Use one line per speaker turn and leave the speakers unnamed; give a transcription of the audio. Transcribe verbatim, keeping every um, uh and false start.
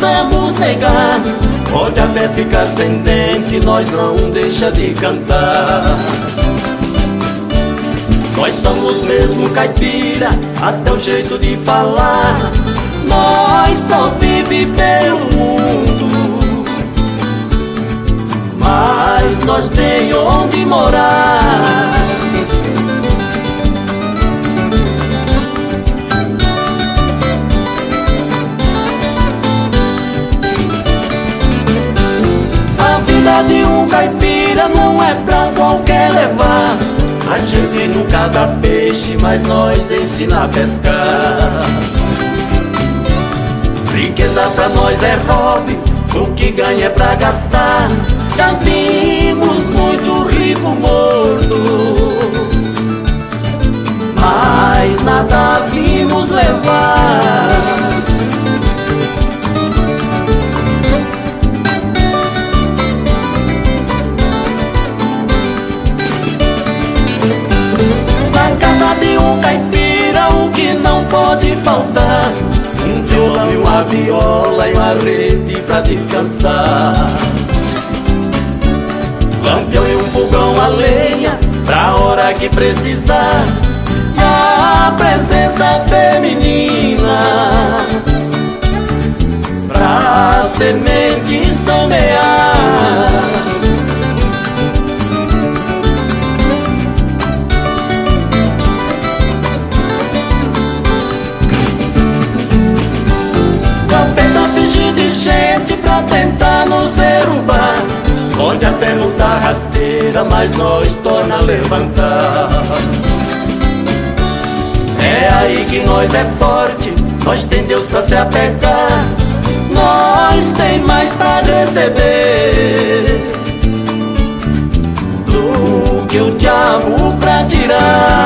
quisermos negar, pode até ficar sem dente, nós não deixa de cantar. Nós somos mesmo caipira, até o jeito de falar. Nós só vive pelo mundo, mas nós tem onde morar. A vida de um caipira não é pra qualquer levar. A gente nunca dá peixe, mas nós ensina a pescar. Riqueza pra nós é hobby, o que ganha é pra gastar. Já vimos muito rico morto, mas nada vimos levar. Na casa de um caipira o que não pode faltar: um violão e uma viola e uma rede pra descansar. Lampião e um fogão a lenha pra hora que precisar. E a presença feminina pra semente semear. De gente pra tentar nos derrubar, pode até nos dar rasteira, mas nós torna a levantar. É aí que nós é forte, nós tem Deus pra se apegar, nós tem mais pra receber do que o diabo pra tirar.